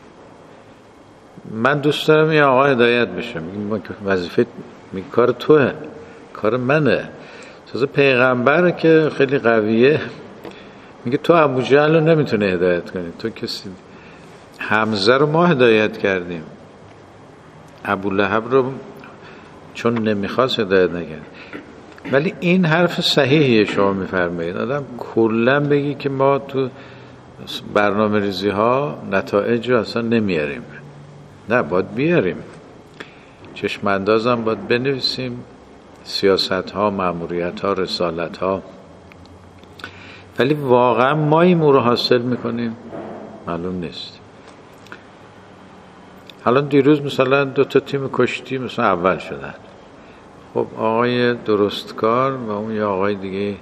من دوست دارم این آقا هدایت بشه، میگه وظیفه میگه کار توه، کار منه. تازه پیغمبر که خیلی قویه میگه تو ابو جهل رو نمیتونه هدایت کنی، تو کسی. حمزه رو ما هدایت کردیم، ابو لهب رو چون نمیخواست هدایت نکرد. ولی این حرف صحیحیه شما میفرمایید. آدم کلا بگی که ما تو برنامه ریزی ها نتایج رو اصلا نمیاریم. نه، باید بیاریم. چشم اندازم باید بنویسیم، سیاست ها، مأموریت ها، رسالت ها. ولی واقعا ما این رو حاصل میکنیم معلوم نیست. حالا دیروز مثلا دو تا تیم کشتی مثلا اول شدن. خب آقای درستکار و اون یا آقای دیگه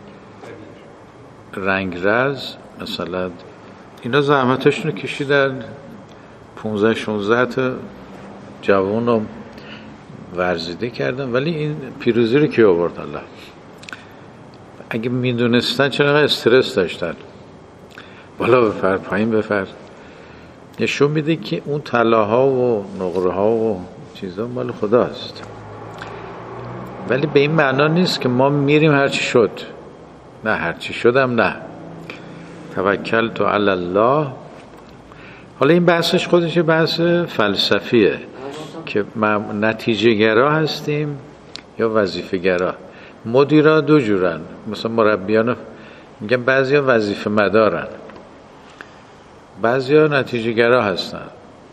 رنگرز مثلا اینا زحمتشون رو کشیدن، پونزده شونزده تا جوان رو ورزیده کردن. ولی این پیروزی رو کی آورد؟ الله. اگه میدونستن چرا استرس داشتن؟ بالا بفر پایین بفر. نشون میده که اون طلاها و نقره ها و چیزا مال خداست. ولی به این معنا نیست که ما میریم هرچی شد. نه، هرچی شدم نه. توکل تو علی الله. حالا این بحثش خودش بحث فلسفیه که ما نتیجه گرا هستیم یا وظیفه گرا. مدیرا دو جورن. مثلا مربیان میگن بعضیا وظیفه مدارن، بعضیا نتیجه گرا هستن.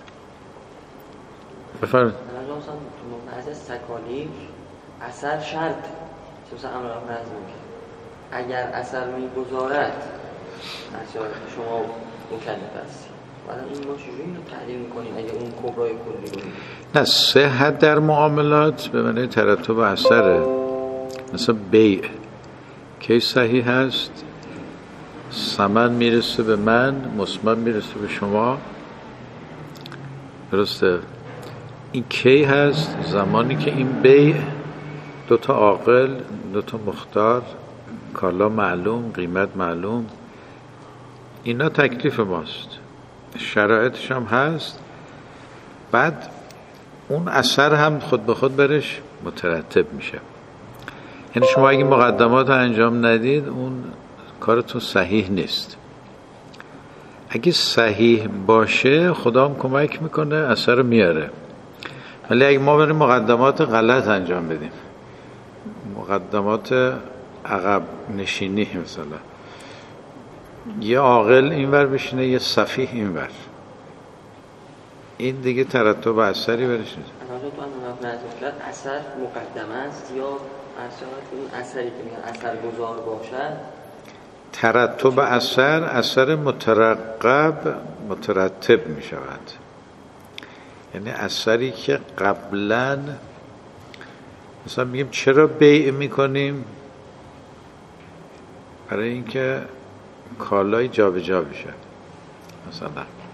بفرمایید. بعضی از تکالیف اثر شرط چه مثلا امر فرض میکنه اگر اثر میگذارد شما مکلف هستید. حالا این ما چجوری رو تحلیل میکنیم اگه اون کبرای کلی رو؟ نه، صحت در معاملات به معنی ترتب اثره. مثلا بیع کی صحیح هست؟ ثمن میرسه به من، مثمن میرسه به شما. درسته؟ این کی هست؟ زمانی که این بیع دوتا عاقل، دوتا مختار، کالا معلوم، قیمت معلوم، اینا تکلیف ماست. شرایطش هم هست، بعد اون اثر هم خود به خود برش مترتب میشه. یعنی شما اگه مقدمات رو انجام ندید اون کارتون صحیح نیست. اگه صحیح باشه خدا هم کمک میکنه، اثر رو میاره. ولی اگه ما بریم مقدمات غلط انجام بدیم، مقدمات عقب نشینی، مثلا یه عاقل اینور بشینه یه سفیه اینور، این دیگه ترتب اثری برش نیست. الان تو هم نظر اثر مقدمه است یا اون اثری که میگن اثر گذار باشد؟ ترتب اثر، اثر مترقب مترتب می شود. یعنی اثری که قبلا مثلا میگیم چرا بیع میکنیم؟ برای اینکه کالای جابجا بشه مثلا.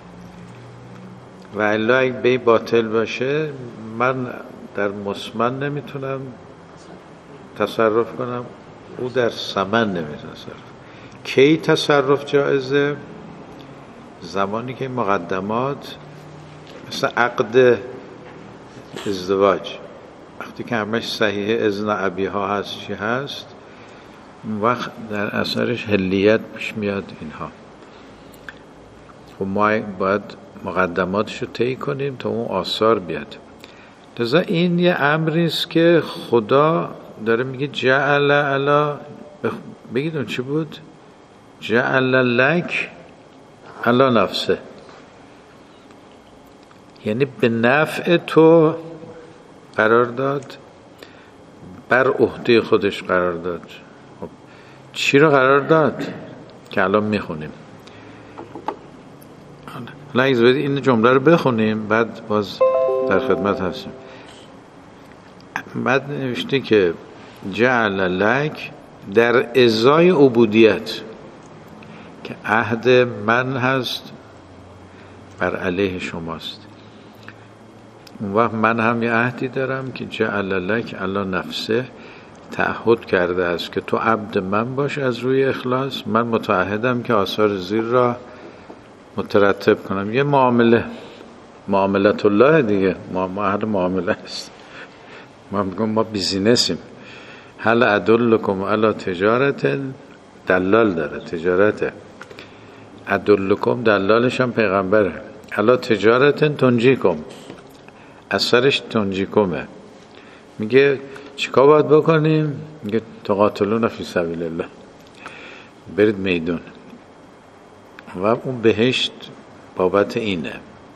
و الا اگه بیع باطل باشه من در مسمن نمیتونم تصرف کنم، او در ثمن نمیتونه تصرف. کی تصرف جایزه؟ زمانی که مقدمات مثل عقد ازدواج وقتی که همش صحیح اذن ابیها هست چی هست، اون وقت در اثرش حلیت پیش میاد. اینها و ما باید مقدماتش رو طی کنیم تا اون آثار بیاد. لذا این یه امری است که خدا داره میگه جعل علا، بگید اون چی بود؟ جعل لک علا نفسه، یعنی به نفع تو قرار داد، بر عهده خودش قرار داد. خب چی رو قرار داد که الان میخونیم؟ لحظه بدید این جمله رو بخونیم بعد باز در خدمت هستیم. بعد نوشته که جعل لک در ازای عبودیت، که عهد من هست بر علیه شماست. اون وقت من هم یه عهدی دارم که جعل لک علی نفسه، تعهد کرده است که تو عبد من باش از روی اخلاص، من متعهدم که آثار زیر را مترتب کنم. یه معامله، معاملت الله دیگه، ما ما اهل معامله است. ما میگم ما بیزینسیم. هل ادلکم علی تجارت، دلال داره تجارته، ادلکم دلالش هم پیغمبره، علی تجارت تنجیکم، اثرش تنجیکمه. میگه چیکار باید بکنیم؟ میگه تقاتلون فی سبیل الله، برید میدون. و اون بهشت بابت اینه.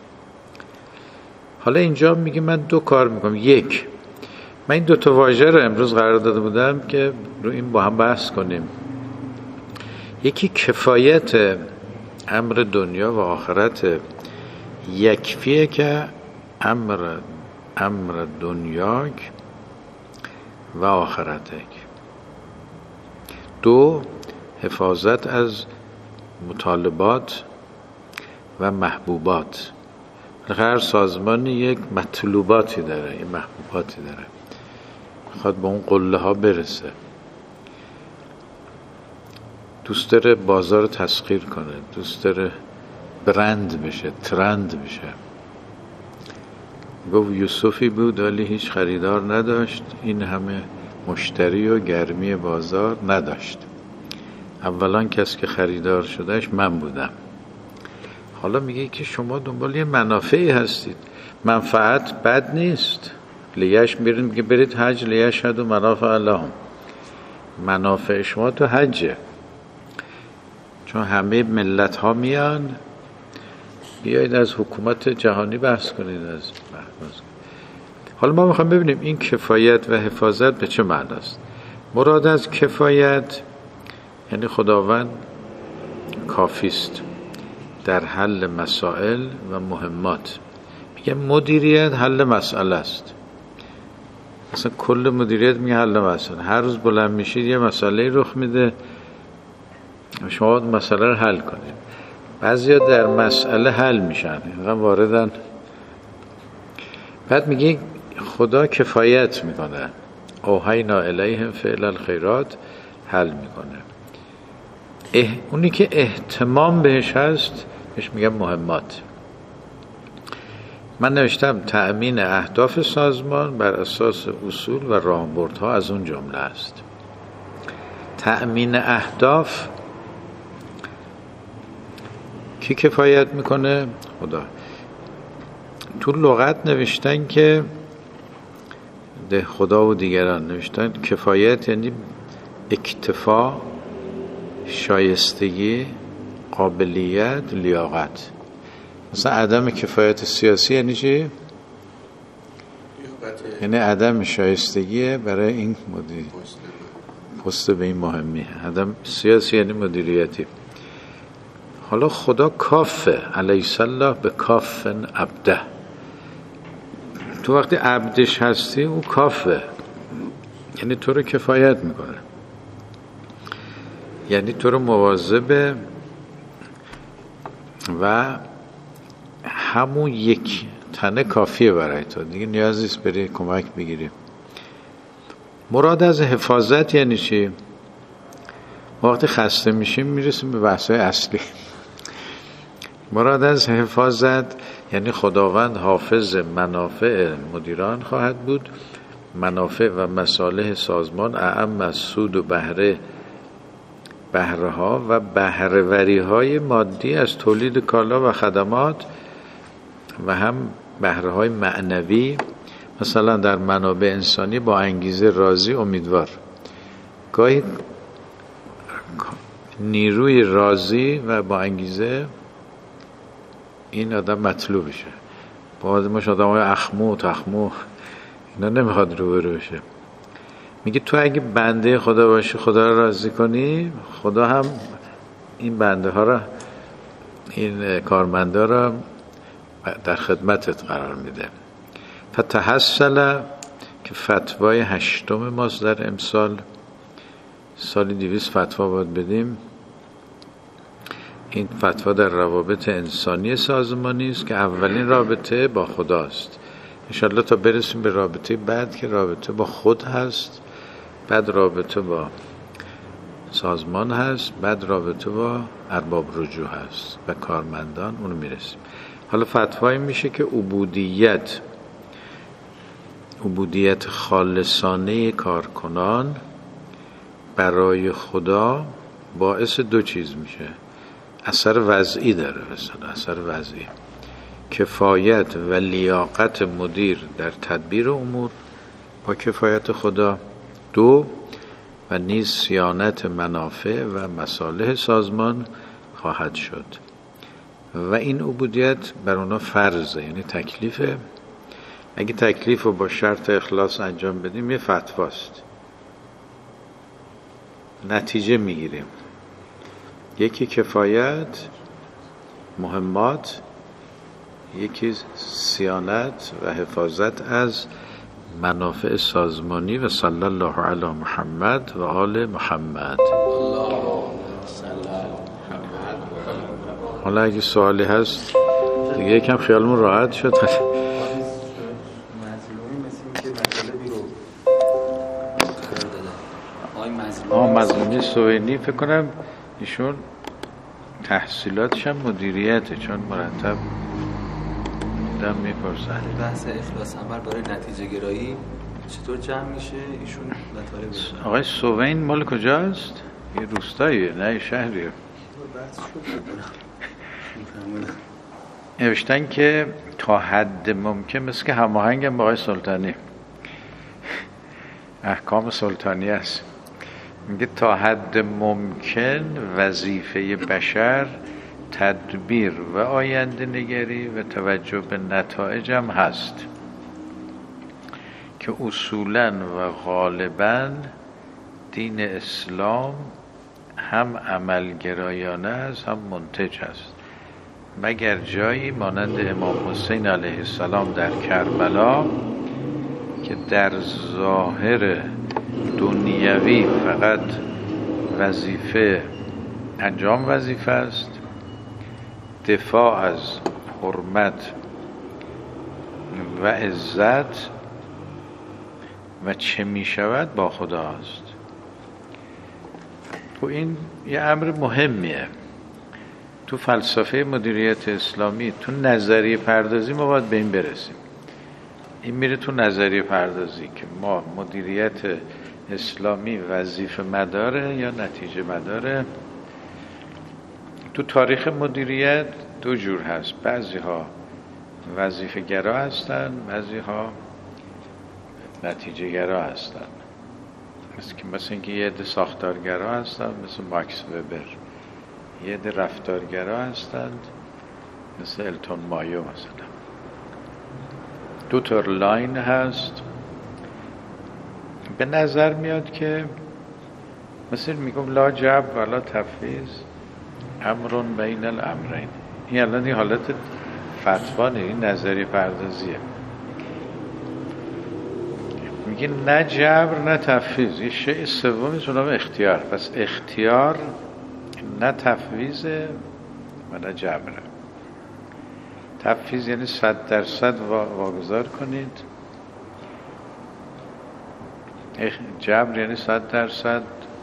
حالا اینجا میگه من دو کار میکنم. یک، من این دو تا واژه رو امروز قرار داده بودم که رو این با هم بحث کنیم. یکی کفایت امر دنیا و آخرت، یکفیه که امر امر دنیاک و آخرتک. دو، حفاظت از مطالبات و محبوبات. هر سازمانی یک مطلوباتی داره، یک محبوباتی داره، میخواد به اون قله ها برسه، دوست داره بازار رو تسخیر کنه، دوست داره برند بشه، ترند بشه. گفت یوسفی بود ولی هیچ خریدار نداشت، این همه مشتری و گرمی بازار نداشت. اولان کس که خریدار شدهش من بودم. حالا میگه که شما دنبال یه منافعی هستید. منفعت بد نیست. لیش میرین میگه برید حج، لیش هد و منافع اللهم. منافع شما تو حجه، چون همه ملت ها میان. بیایید از حکومت جهانی بحث کنید، از بحث. حالا ما میخوام ببینیم این کفایت و حفاظت به چه معنی است. مراد از کفایت یعنی خداوند کافیست در حل مسائل و مهمات. میگه مدیریت حل مسئله است. مثلا کل مدیریت میگه حل مسئله. هر روز بلند میشید یه مسئله رخ میده، شما مسئله رو حل کنید. بعضیا در مسئله حل میشن، اینقدر واردن. بعد میگه خدا کفایت میکنه، اوحینا الیهم فعل الخیرات، حل میکنه. اه... اونی که اهتمام بهش هست بهش میگم مهمات. من نوشتم تأمین اهداف سازمان بر اساس اصول و راهبردها از اون جمله است. تأمین اهداف کی کفایت میکنه؟ خدا. تو لغت نوشتن که ده خدا و دیگران نوشتن کفایت یعنی اکتفا، شایستگی، قابلیت، لیاقت. مثلا عدم کفایت سیاسی یعنی چی؟ یعنی عدم شایستگی برای این مدیر پست به این مهمی. عدم سیاسی یعنی مدیریتی. حالا خدا کافه، علیه الله به کافن عبده. تو وقتی عبدش هستی او کافه، یعنی تو رو کفایت میکنه، یعنی تو رو مواظبه و همون یک تنه کافیه برای تو، دیگه نیازی نیست بری کمک بگیری. مراد از حفاظت یعنی چی؟ وقتی خسته میشیم میرسیم به بحث‌های اصلی. مراد از حفاظت یعنی خداوند حافظ منافع مدیران خواهد بود، منافع و مصالح سازمان اعم از سود و بهره بهره ها و بهره وری های مادی از تولید کالا و خدمات و هم بهره های معنوی، مثلا در منابع انسانی با انگیزه، راضی، امیدوار. گاهی نیروی راضی و با انگیزه این آدم مطلوبشه. با آدمش آدم های اخمو تخمو اینا نمیخواد رو برو بشه. میگه تو اگه بنده خدا باشی، خدا رو راضی کنی، خدا هم این بنده ها را، این کارمنده را در خدمتت قرار میده. فتحصل که فتوای هشتم ماست در امسال، سالی دویست فتوا باید بدیم. این فتوا در روابط انسانی سازمانی است که اولین رابطه با خداست. انشالله تا برسیم به رابطه بعد که رابطه با خود هست، بعد رابطه با سازمان هست، بعد رابطه با ارباب رجوع هست و کارمندان، اونو میرسیم. حالا فتوایی میشه که عبودیت عبودیت خالصانه کارکنان برای خدا باعث دو چیز میشه. اثر وضعی داره، مثلا اثر وضعی کفایت و لیاقت مدیر در تدبیر امور با کفایت خدا، دو و نیز صیانت منافع و مصالح سازمان خواهد شد و این عبودیت بر اونا فرضه، یعنی تکلیفه. اگه تکلیف رو با شرط اخلاص انجام بدیم یه فتواست، نتیجه میگیریم. یکی کفایت مهمات، یکی صیانت و حفاظت از منافع سازمانی. و صلی الله علی محمد و آل محمد. حالا اگه سوالی هست دیگه یکم خیالمون راحت شد. آه مظلومی سوینی فکر کنم ایشون تحصیلاتش هم مدیریته، چون مرتب دم میپرسن. بحث اخلاص عمل برای نتیجه گرایی چطور جمع میشه؟ ایشون مطالب آقای سوین مال کجاست؟ یه روستاییه نه یه شهریه؟ نوشتن که تا حد ممکن، مثل که هماهنگم با آقای سلطانی، احکام سلطانی است، میگه تا حد ممکن وظیفه بشر تدبیر و آینده نگری و توجه به نتایج هم هست که اصولاً و غالباً دین اسلام هم عملگرایانه است هم منتج است، مگر جایی مانند امام حسین علیه السلام در کربلا که در ظاهر دنیوی فقط وظیفه انجام وظیفه است، دفاع از حرمت و عزت و چه می شود با خداست. و این یه امر مهمیه. تو فلسفه مدیریت اسلامی، تو نظریه پردازی ما باید به این برسیم. این میره تو نظریه پردازی که ما مدیریت اسلامی وظیفه مداره یا نتیجه مداره. تو تاریخ مدیریت دو جور هست، بعضی ها وظیفه گرا هستن، بعضی ها نتیجه گرا هستن. مثل که مثل اینکه یه عده ساختارگرا هستن مثل ماکس وبر، یه عده رفتارگرا هستند مثل التون مایو. مثلا دو تا لاین هست. به نظر میاد که مثل میگم لا جبر ولا تفویض، امر بین الامرین. این الان این حالت فتوانه، این نظریه پردازیه. میگه نه جبر نه تفویض. یه شیء سومی به نام اختیار. پس اختیار نه تفویضه و نه جبره. تفویض یعنی صد درصد واگذار کنید، جبر یعنی صد درصد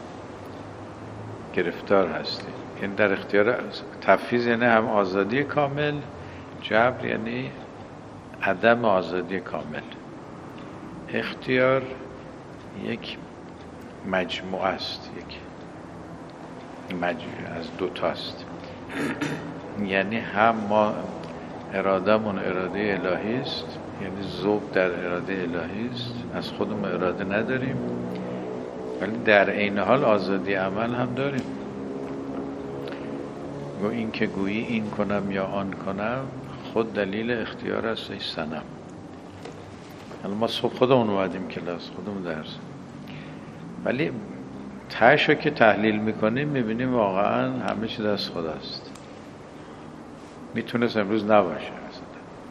گرفتار هستید، یعنی در اختیار. تفویض یعنی هم آزادی کامل، جبر یعنی عدم آزادی کامل. اختیار یک مجموعه است، یک مجموعه از دو تاست. یعنی هم ما ارادهمون اراده الهی است، یعنی ذوق در اراده الهی است، از خودمون اراده نداریم، ولی در عین حال آزادی عمل هم داریم. گو این که گویی این کنم یا آن کنم خود دلیل اختیار است ای صنم. الان ما صبح خودمون اومدیم کلاس، خودمون درس، ولی تهشو که تحلیل میکنیم میبینیم واقعا همه چیز از خداست. میتونست امروز نباشه، مثلا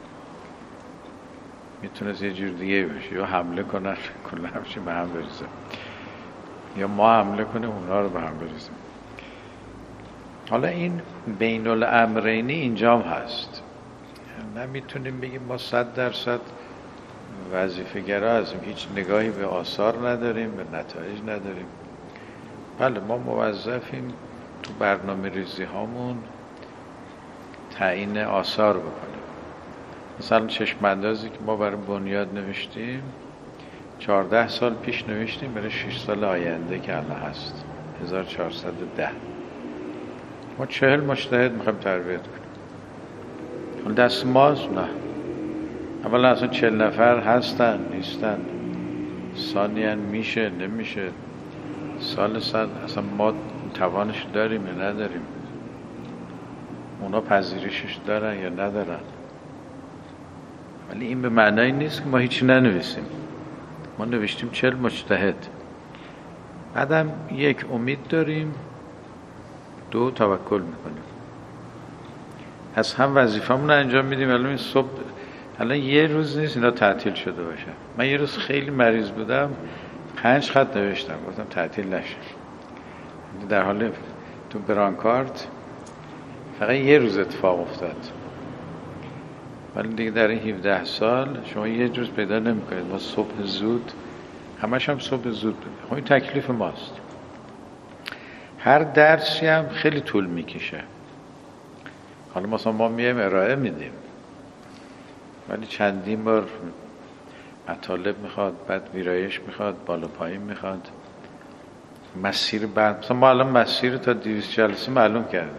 میتونست یه جور دیگه باشه، یا حمله کنن کلا همچین به هم بریزه، یا ما حمله کنیم اونا رو به هم بریزیم. حالا این بین الامرینی اینجام هست. نمیتونیم بگیم ما صد درصد وظیفه گرا هستیم، هیچ نگاهی به آثار نداریم، به نتایج نداریم. بله ما موظفیم تو برنامه ریزی هامون تعیین آثار بکنیم. مثلا چشم اندازی که ما برای بنیاد نوشتیم چهارده سال پیش نوشتیم برای شش سال آینده که الان هست هزار و چهارصد و ده. ما چهل مجتهد میخوایم تربیت کنیم. دست ماست؟ نه. اولا اصلا چهل نفر هستن نیستن، ثانیاً میشه نمیشه، سال صد اصلا ما توانش داریم یا نداریم، اونا پذیرشش دارن یا ندارن. ولی این به معنی نیست که ما هیچی ننویسیم. ما نوشتیم چهل مجتهد. بعدم یک امید داریم، دو توکل میکنیم. از هم وظیفه‌مون رو انجام میدیم. الان این صبح الان یه روز نیست اینا تعطیل شده باشه. من یه روز خیلی مریض بودم، پنج خط نوشتم گفتم تعطیل نشه. در حال تو برانکارد فقط یه روز اتفاق افتاد، ولی دیگه در این هفده سال شما یه روز پیدا نمی‌کنید. ما صبح زود، همش هم صبح زود بود. خب این تکلیف ماست. هر درسی هم خیلی طول میکشه. حالا مثلا ما میایم ارائه میدیم، ولی چندین بار مطالب میخواد، بعد ویرایش میخواد، بالا پایین میخواد، مسیر بعد. مثلا ما الان مسیر تا دویست جلسه معلوم کردیم،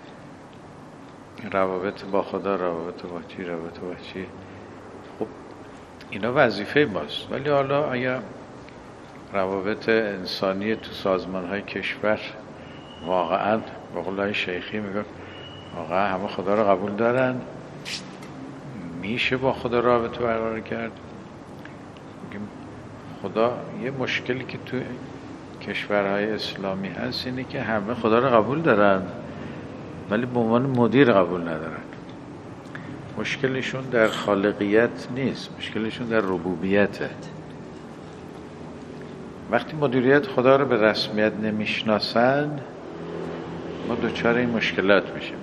روابط با خدا، روابط با چی، روابط با چی. خب اینا وظیفه ماست. ولی حالا اگر روابط انسانی تو سازمان‌های کشور واقعا به قول شیخی میگه واقعا همه خدا رو قبول دارن، میشه با خدا رابطه برقرار کرد. میگیم خدا، یه مشکلی که تو کشورهای اسلامی هست اینه که همه خدا رو قبول دارن ولی به عنوان مدیر قبول ندارن. مشکلشون در خالقیت نیست، مشکلشون در ربوبیته. وقتی مدیریت خدا رو به رسمیت نمیشناسن ما دوچار این مشکلات میشیم.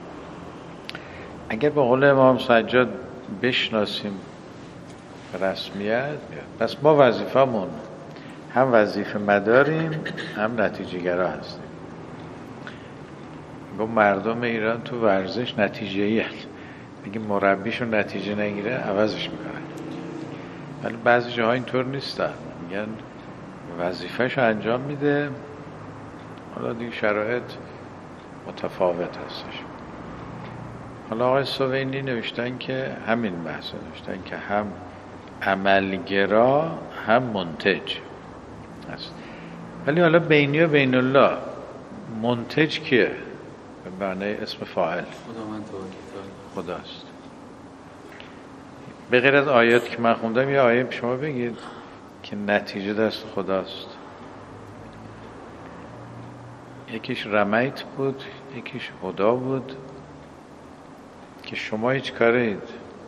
اگر به قول امام سجاد بشناسیم به رسمیت، پس ما وظیفمون هم وظیفه مداریم هم نتیجه گرا هستیم. گفت مردم ایران تو ورزش نتیجه‌ای هست، اگه مربیشون نتیجه نگیره عوضش میکنن. ولی بعضی جاها اینطور نیستن، میگن وظیفه‌شو انجام میده، حالا دیگه شرایط متفاوت هستش. حالا آقای سوینی نوشتن که همین بحث نوشتن که هم عملگرا هم منتج هست. ولی حالا بینی و بین الله منتج کیه؟ به معنی اسم فاعل خداست. به غیر از آیات که من خوندم یه آیه شما بگید که نتیجه دست خداست. یکیش رمیت بود، یکیش هدا بود که شما هیچ کارید.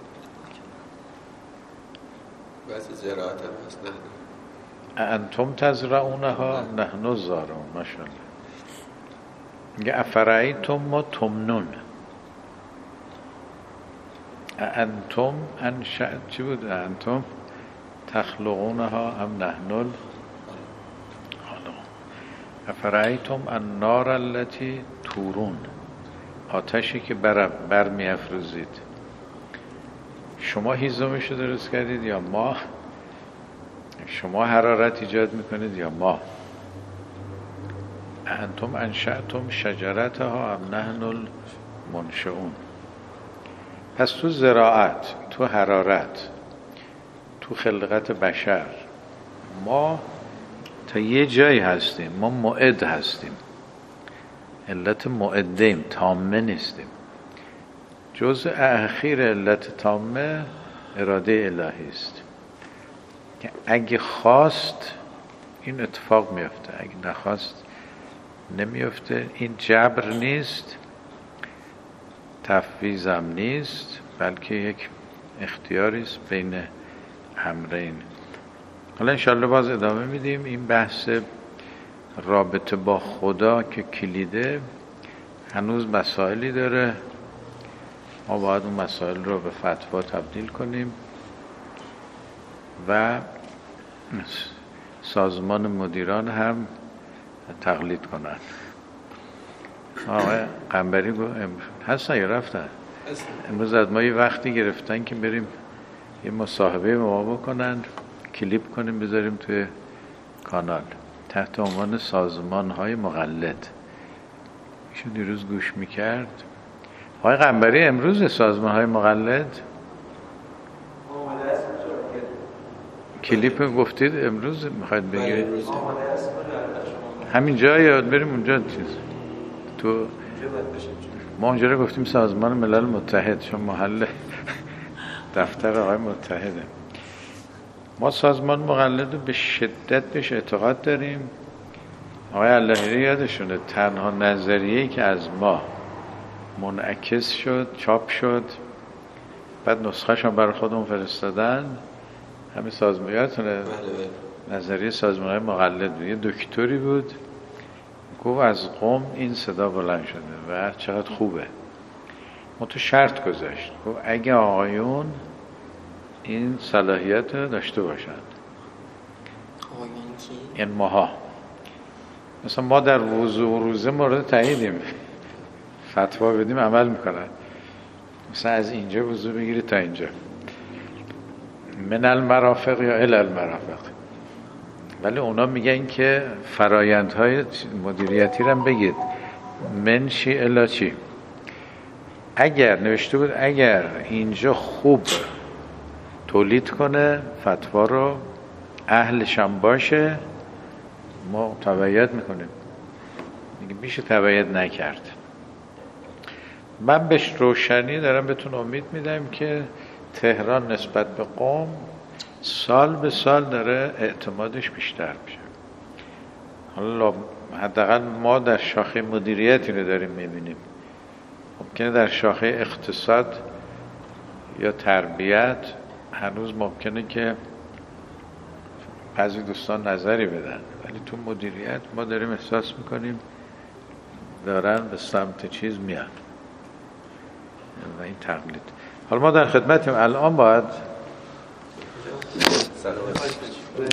بس زراعت هم هست نه انتم تزرعونها نحن الزارعون. ماشاءالله. میگه افرایتم ما تمنون. انتم انشأ چی بود؟ انتم تخلقونها هم نحن الخالقون. افرایتم النار التي تورون. آتشی که بر, بر می افروزید، شما هیزمش رو درست کردید یا ما؟ شما حرارت ایجاد میکنید یا ما؟ انتم انشأتم شجرتها ام نحن المنشئون. پس تو زراعت، تو حرارت، تو خلقت بشر ما تا یه جایی هستیم، ما معد هستیم، علت معدیم، تامه نیستیم. جزء اخیر علت تامه اراده الهی است که اگه خواست این اتفاق میفته، اگه نخواست نمیفته. این جبر نیست، تفویضم نیست، بلکه یک اختیاری است بین امرین. حالا انشالله باز ادامه میدیم. این بحث رابطه با خدا که کلیده هنوز مسائلی داره، ما باید اون مسائل رو به فتوا تبدیل کنیم و سازمان مدیران هم تقلید کنن. آقای قنبری گفت هستن یا رفتن؟ امروز از ما یه وقتی گرفتن که بریم یه مصاحبه ما بکنن، کلیپ کنیم بذاریم توی کانال تحت عنوان سازمان های مقلد. ایشون دیروز گوش میکرد. آقای قنبری امروز سازمان های مقلد کلیپ گفتید امروز میخواید بگیرید؟ همین جا یاد بریم اونجا چیز تو ما اونجا رو گفتیم سازمان ملل متحد، چون محل دفتر آقای متحده. ما سازمان مقلد رو به شدت بهش اعتقاد داریم. آقای اللهیری یادشونه تنها نظریه‌ای که از ما منعکس شد، چاپ شد، بعد نسخه‌ش هم برای خودمون فرستادن، همین سازمانیاتونه نظریه سازمان مقلد بود. یه دکتری بود گفت از قم این صدا بلند شده و چقدر خوبه. ما تو شرط گذاشت، گفت اگه آقایون این صلاحیت داشته باشند. آقایون کی؟ این ماها مثلا ما در وضوء و روزه مورد تاییدیم، فتوا بدیم عمل میکنن. مثلا از اینجا وضوء بگیری تا اینجا، من المرافق یا الی المرافق. ولی اونا میگن که فرایندهای مدیریتی رو هم بگید، من چی الا چی. اگر نوشته بود اگر اینجا خوب تولید کنه فتوا رو، اهلش هم باشه، ما تبعیت میکنیم. میگه میشه تبعیت نکرد. من بهش روشنی دارم بهتون امید میدم که تهران نسبت به قم سال به سال داره اعتمادش بیشتر میشه. حالا حداقل ما در شاخه مدیریتی رو داریم میبینیم. ممکنه در شاخه اقتصاد یا تربیت هنوز ممکنه که بعضی دوستان نظری بدن، ولی تو مدیریت ما داریم احساس میکنیم دارن به سمت چیز میان و این تقلید. حالا ما در خدمتیم. الان باید